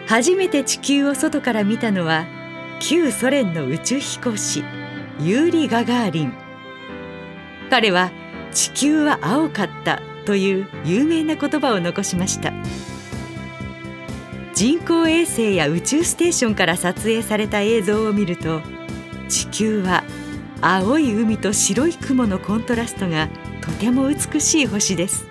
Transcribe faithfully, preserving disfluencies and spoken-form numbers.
初めて地球を外から見たのは旧ソ連の宇宙飛行士ユーリ・ガガーリン。彼は地球は青かったという有名な言葉を残しました。人工衛星や宇宙ステーションから撮影された映像を見ると、地球は青い海と白い雲のコントラストがとても美しい星です。